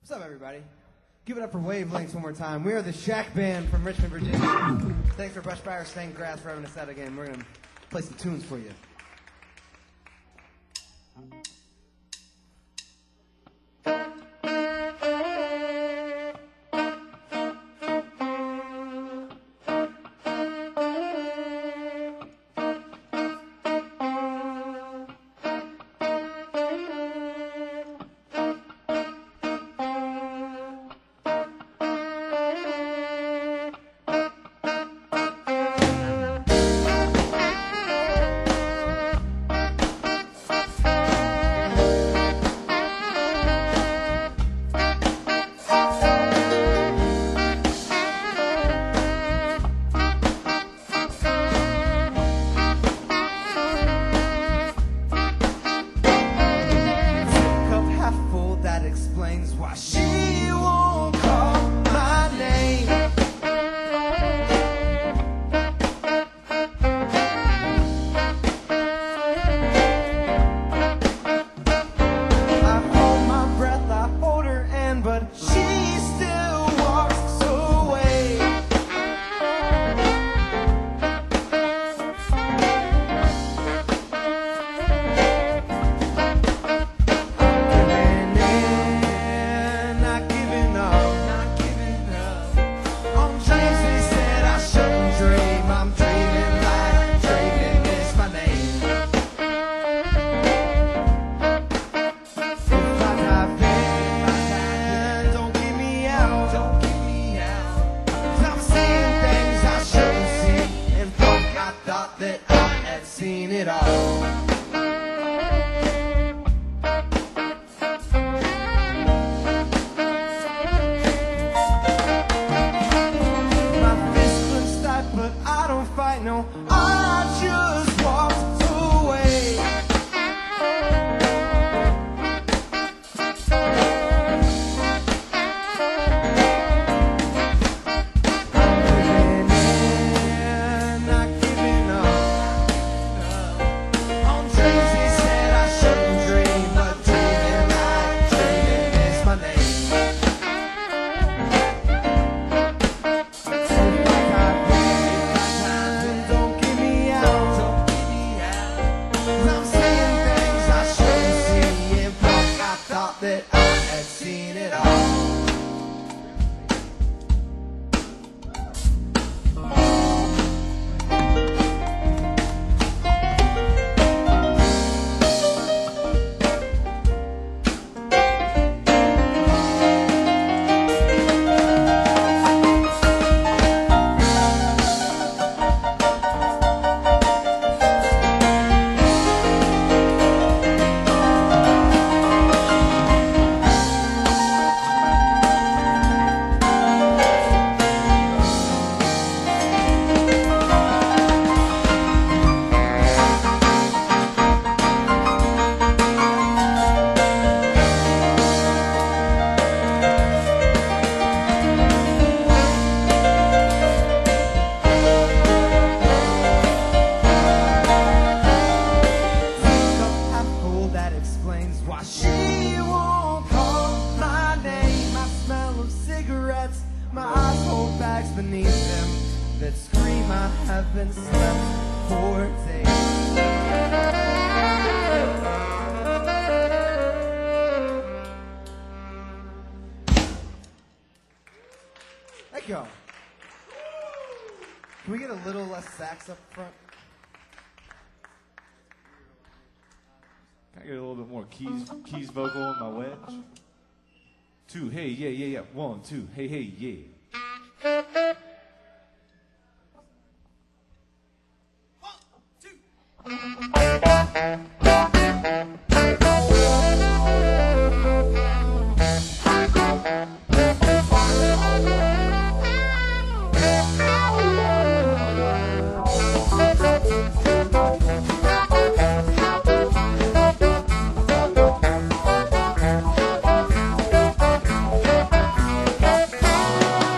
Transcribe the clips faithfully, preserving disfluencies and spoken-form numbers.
What's up, everybody? Give it up for Wavelengths one more time. We are the Shack Band from Richmond, Virginia. Thanks for Brush Fire Stained Grass for having us out again. We're going to play some tunes for you. Can we get a little less sax up front? Can I get a little bit more keys keys vocal in my wedge? Two, hey, yeah, yeah, yeah. One, two, hey, hey, yeah. Thank you.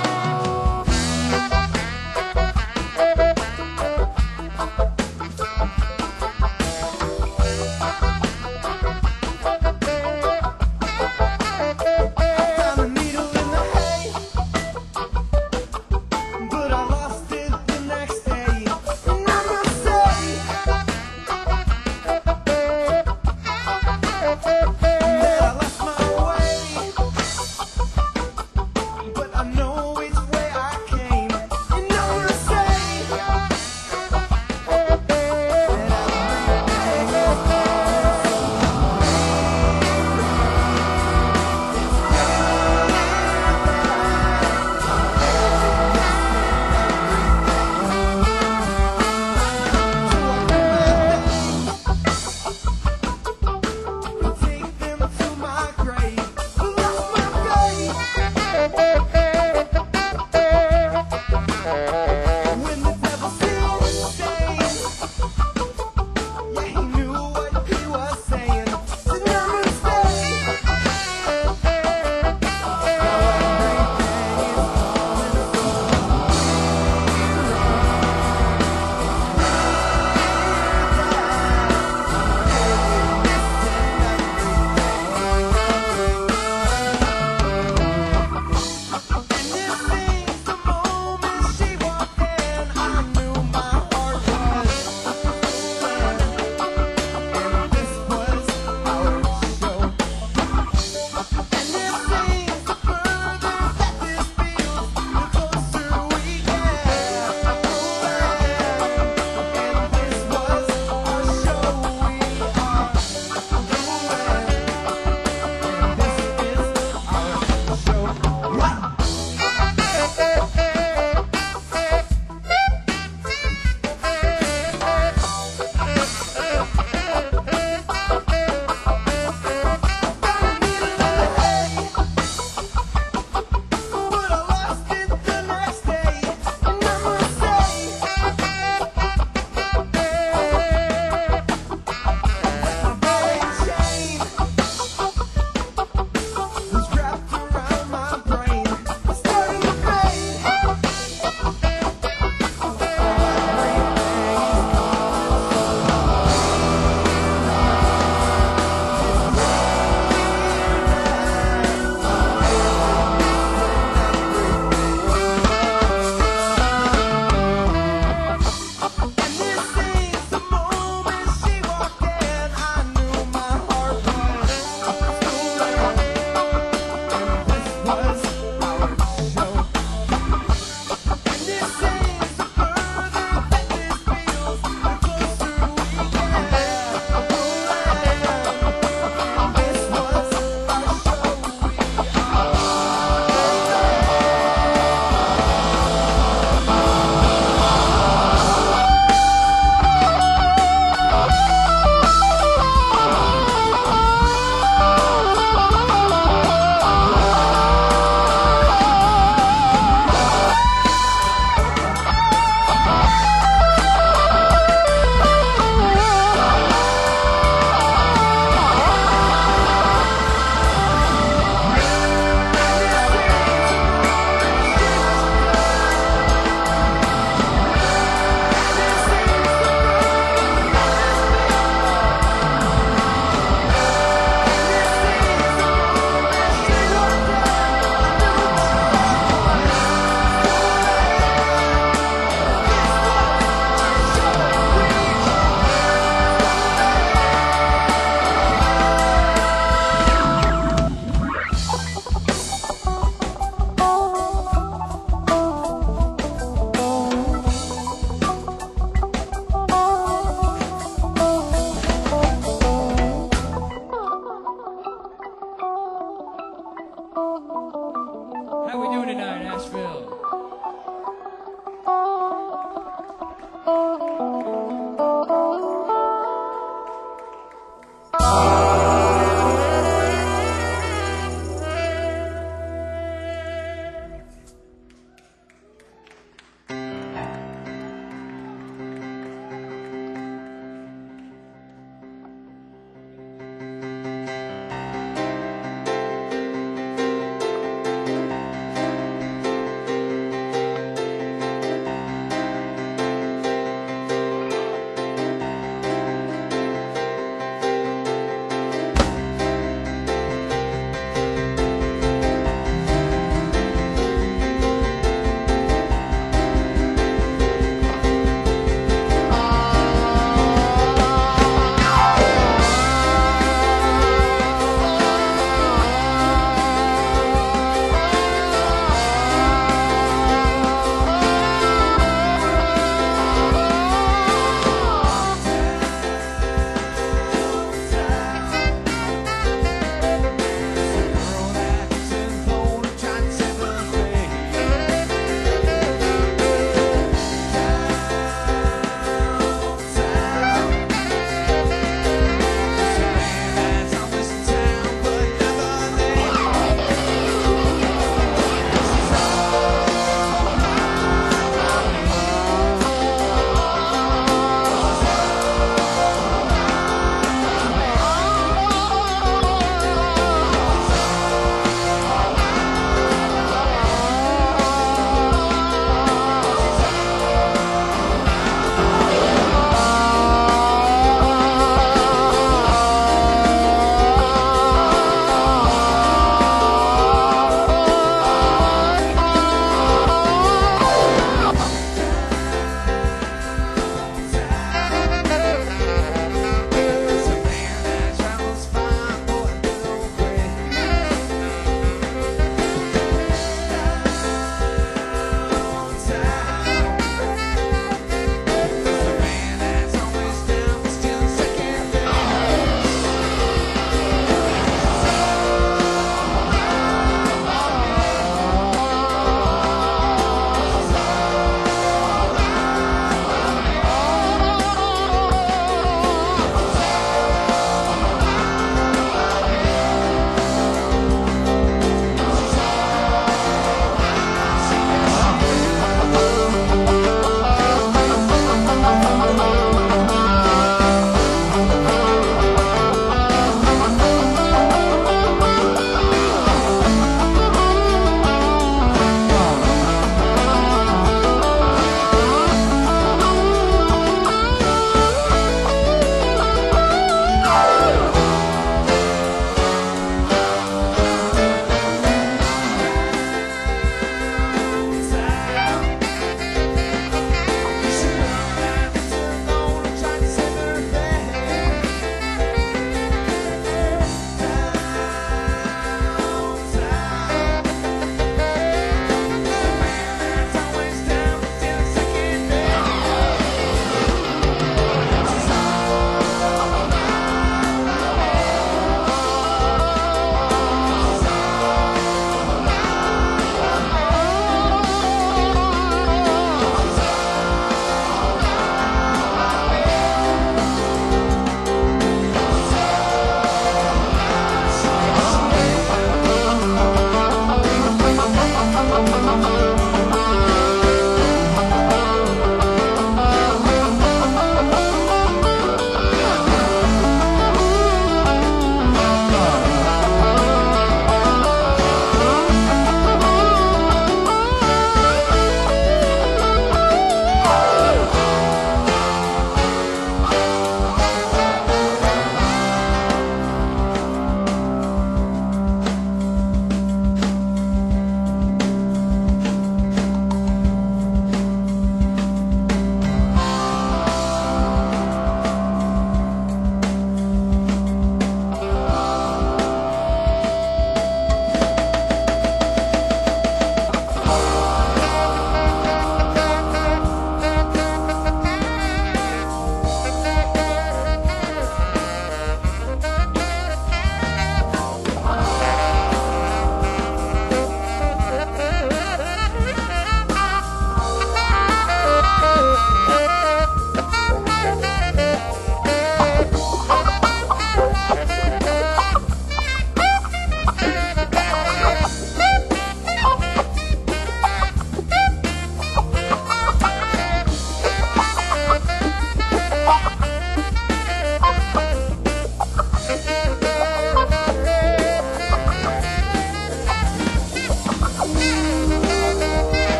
twenty-nine, Asheville.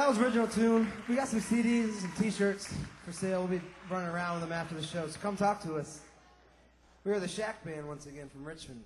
that was original tune. We got some C Ds and T-shirts for sale. We'll be running around with them after the show, so come talk to us. We are the Shack Band once again from Richmond.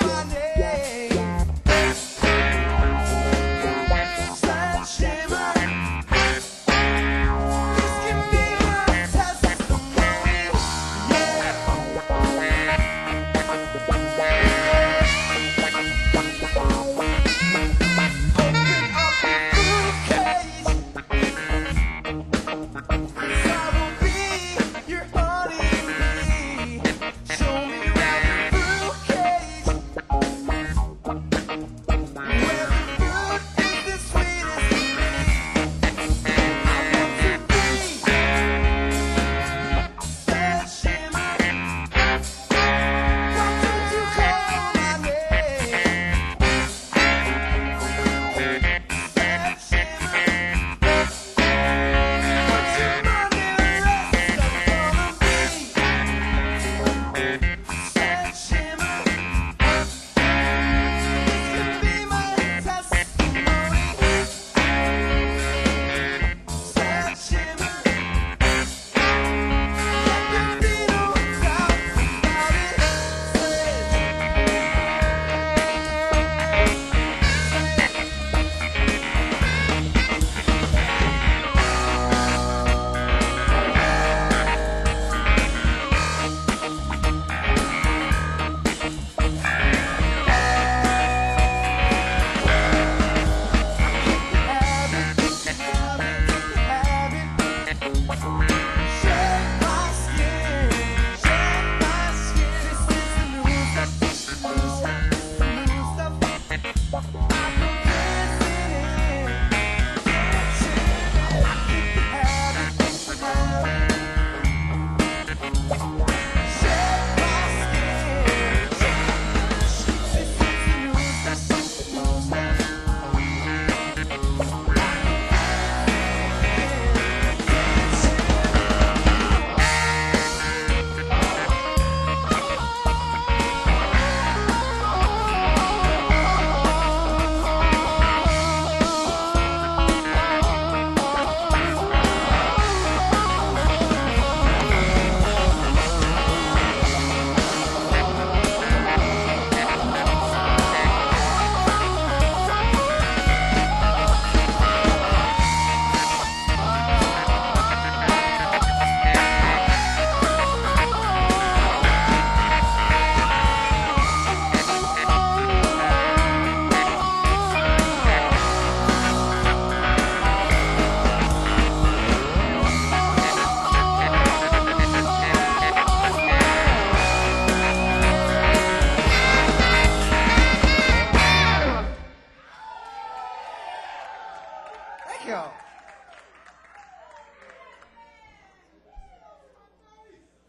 Sledgehammer.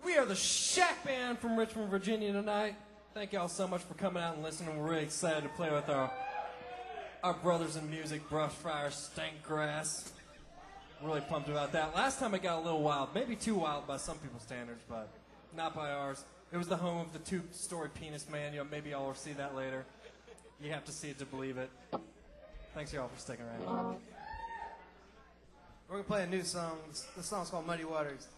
We are the Shack Band from Richmond, Virginia tonight. Thank y'all so much for coming out and listening. We're really excited to play with our our brothers in music, Brushfire, Stankgrass. Really pumped about that. Last time it got a little wild, maybe too wild by some people's standards, but not by ours. It was the home of the two-story penis man. You know, maybe y'all will see that later. You have to see it to believe it. Thanks y'all for sticking around. We're going to play a new song. The song's called Muddy Waters.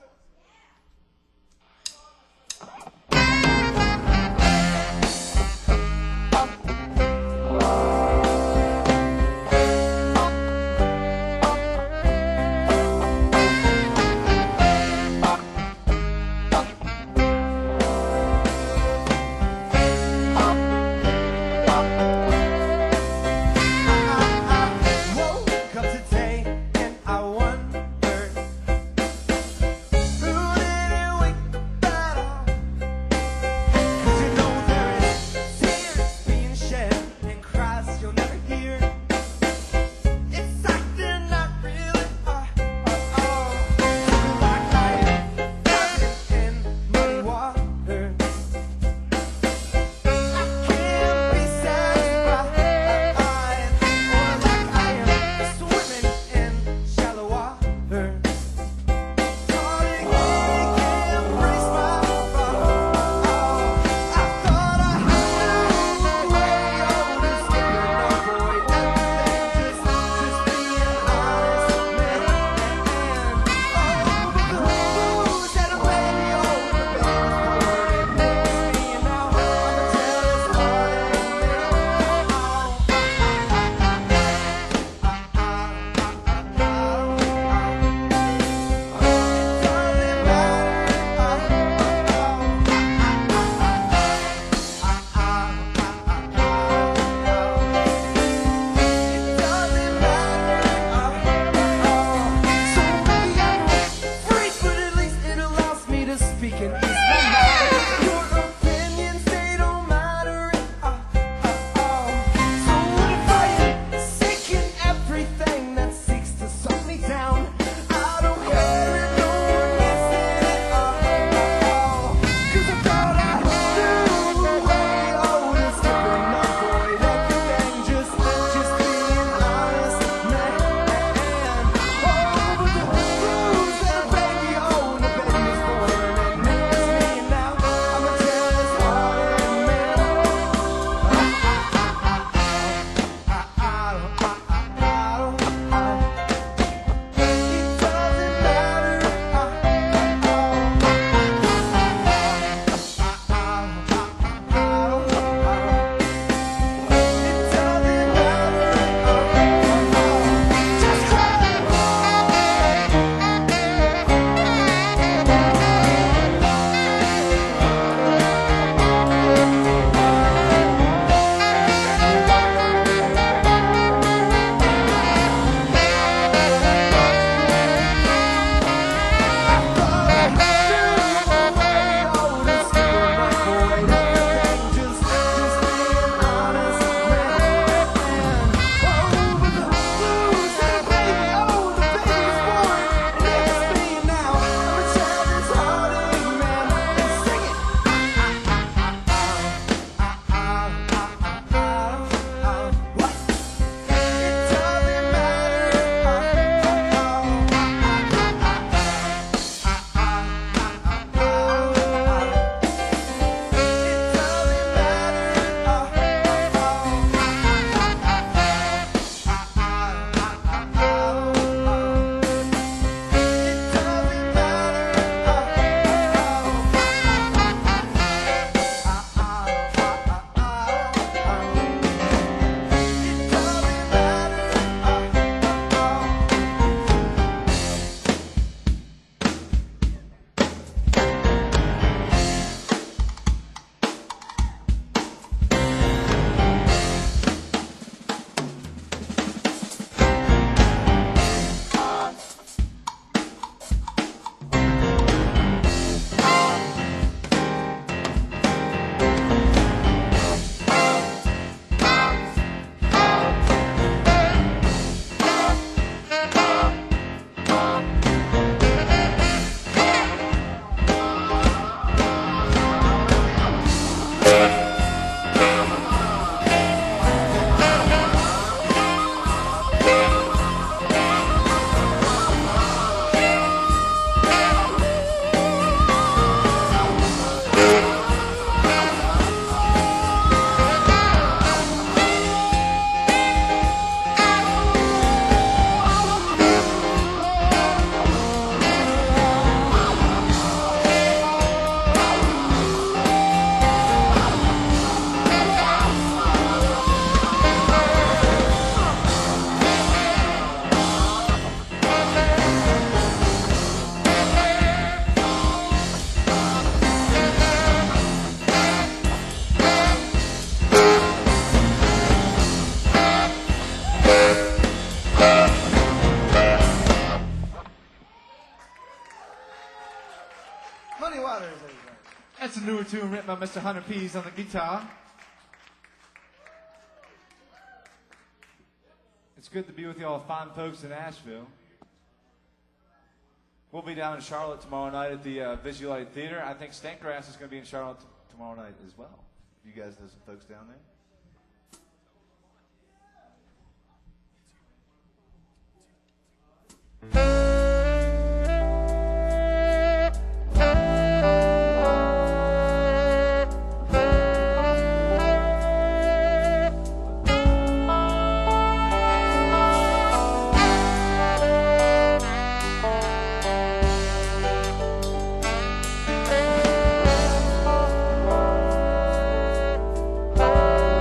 Brothers, everybody. That's a newer tune written by Mister Hunter Pease on the guitar. It's good to be with you all fine folks in Asheville. We'll be down in Charlotte tomorrow night at the uh, Visualite Theater. I think Stankgrass is going to be in Charlotte t- tomorrow night as well. You guys know some folks down there? Thank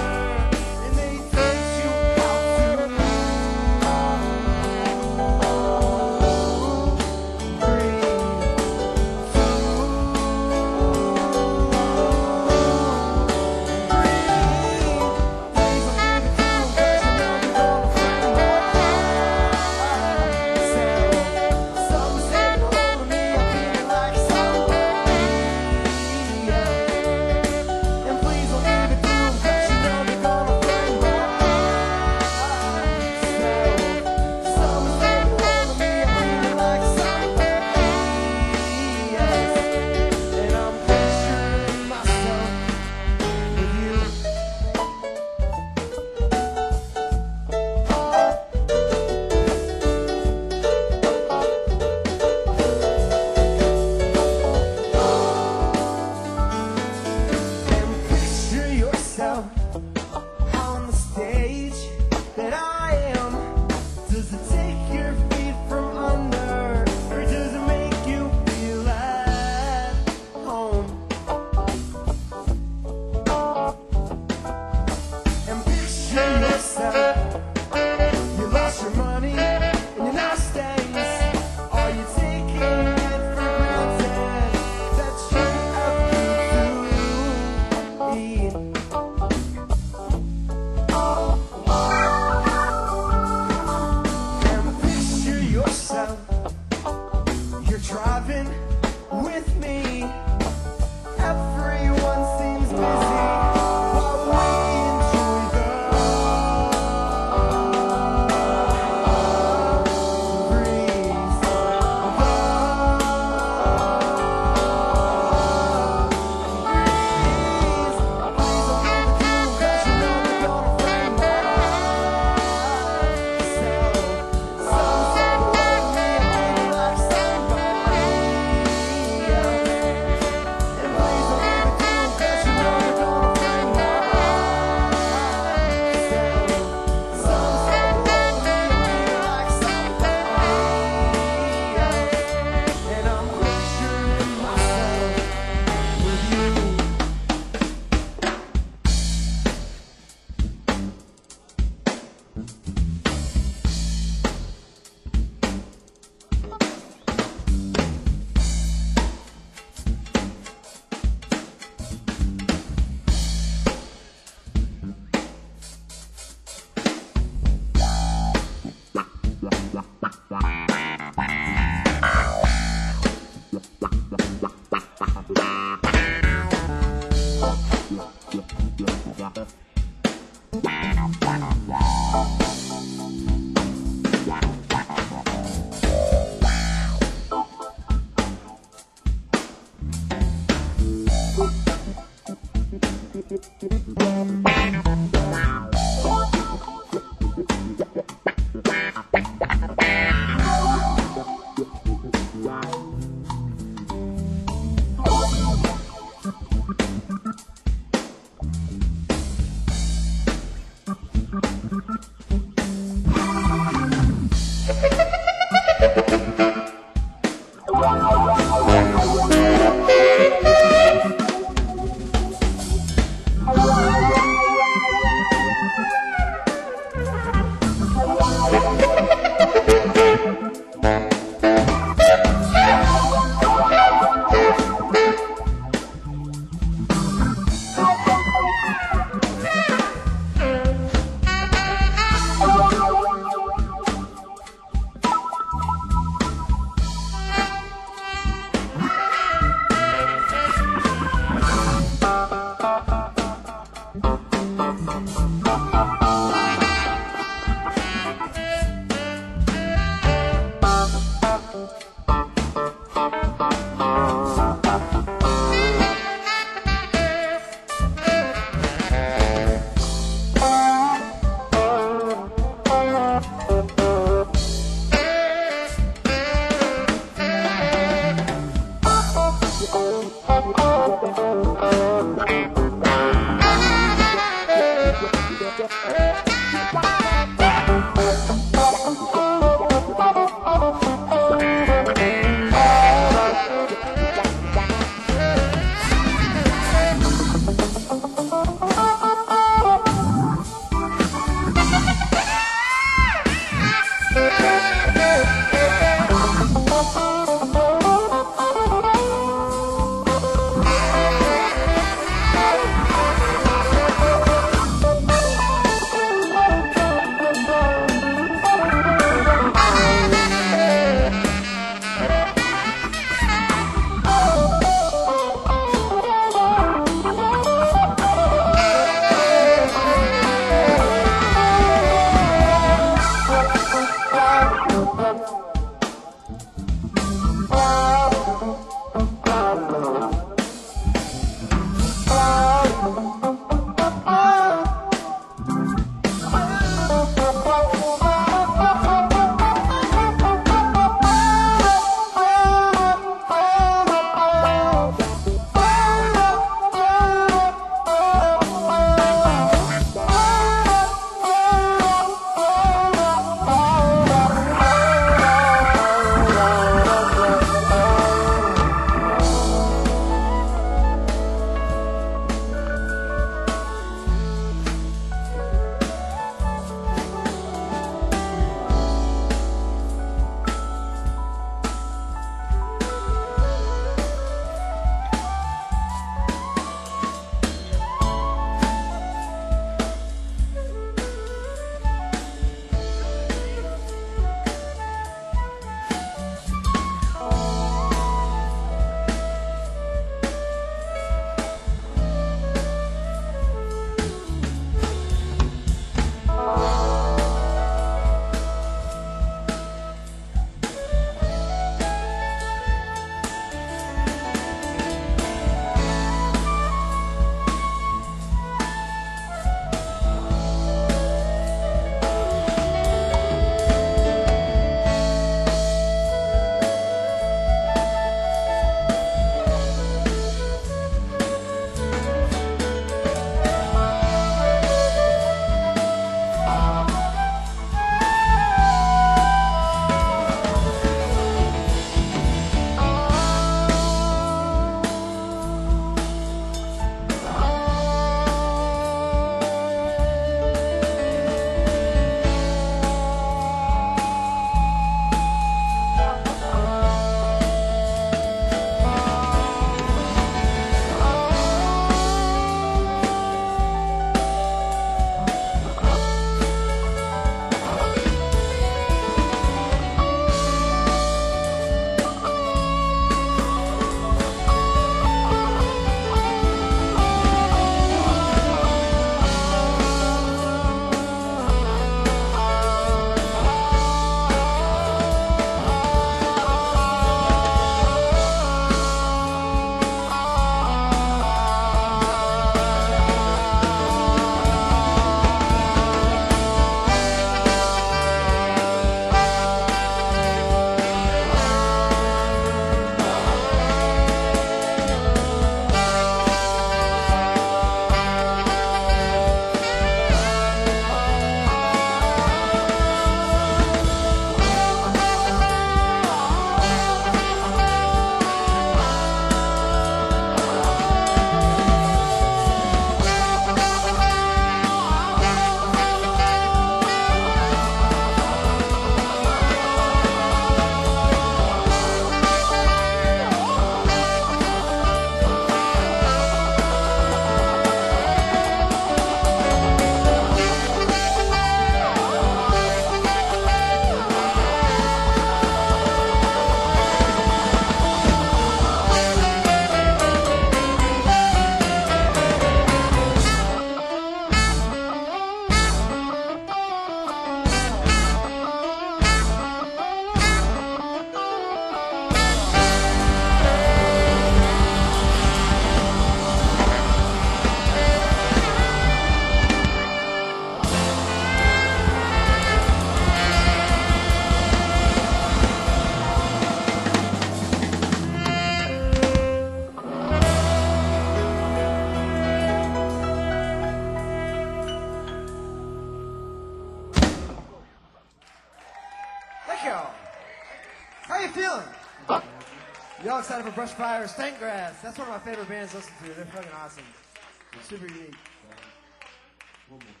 Y'all excited for Brushfire Stankgrass? That's one of my favorite bands to listen to. They're fucking awesome. Super unique. One more.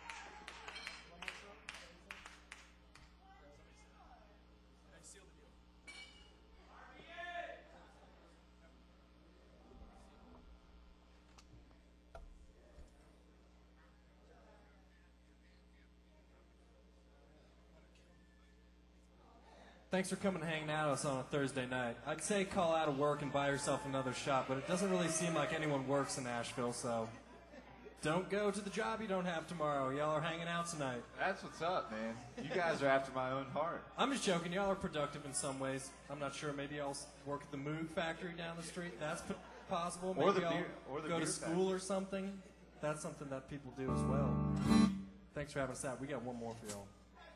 Thanks for coming and hanging out with us on a Thursday night. I'd say call out of work and buy yourself another shot, but it doesn't really seem like anyone works in Asheville, so don't go to the job you don't have tomorrow. Y'all are hanging out tonight. That's what's up, man. You guys are after my own heart. I'm just joking. Y'all are productive in some ways. I'm not sure. Maybe y'all work at the Moog factory down the street. That's p- possible. Maybe Or the y'all beer- or the go to beer school factory. or something. That's something that people do as well. Thanks for having us out. We got one more for y'all.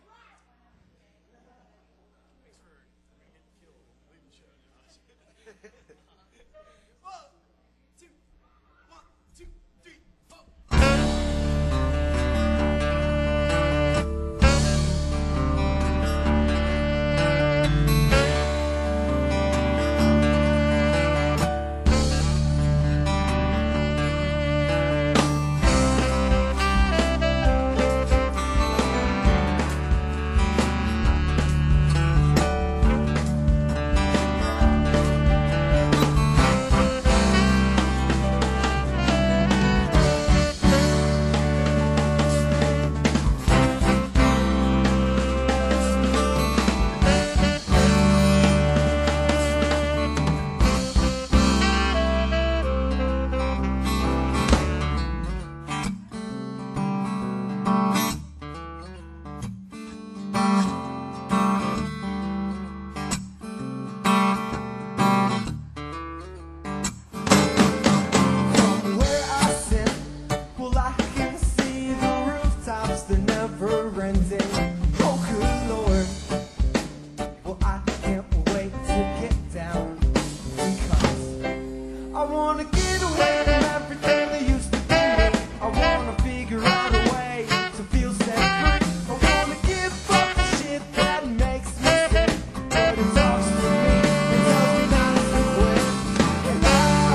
From where I sit, well, I can see the rooftops, they're never ending. Oh, good Lord. Well, I can't wait to get down because I want to get away from everything that used to be me. I want to figure out a way to feel set free. I want to give up the shit that makes me sick, but it talks to me, it tells me not to quit. And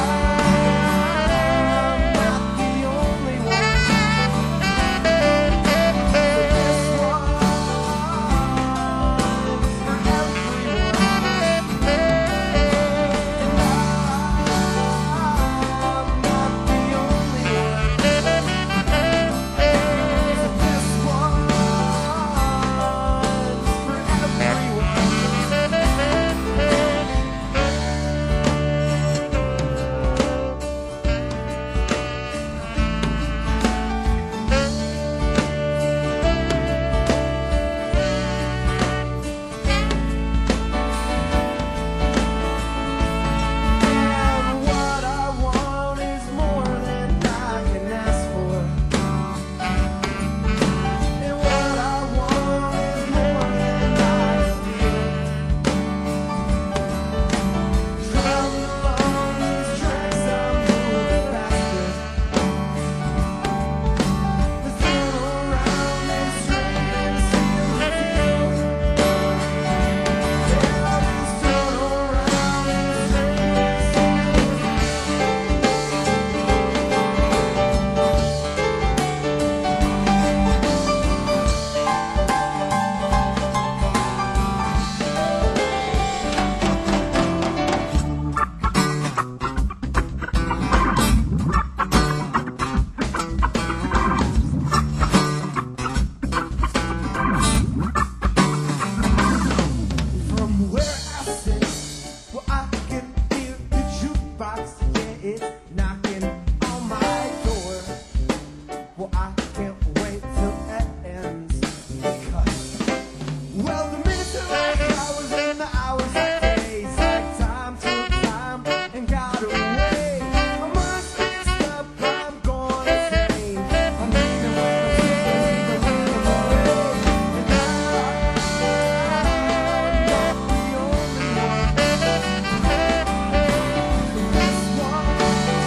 I'm not the only one. So this one's for everyone. And I'm not the only one. So this one's for everyone. And what I want is more than I can ask for. And what I want is more than I feel. Driving along these tracks, I'm moving faster. The turn around and straight and seal the deal. Yeah, this turn around and straight and seal the From where I sit, well, I can hear the jukebox, yeah, it's knocking on my door. Well, I can't wait till it ends because, well, the minutes are like hours and the hours are days. Like time took time and got away. I'm unfixed up, I'm gonna say I'm leaving when I'm sick, I'm leaving when I'm away. And I'm not the only one. This one's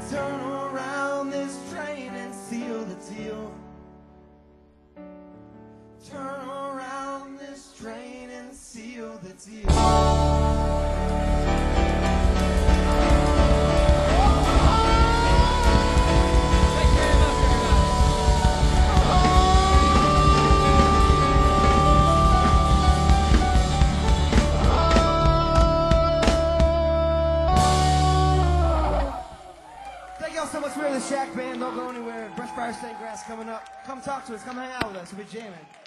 Turn around this train and seal the deal. Turn around this train and seal the deal. Thank y'all so much. We're the Shack Band. Don't go anywhere. Brush Fire Stained Grass coming up. Come talk to us. Come hang out with us. We'll be jamming.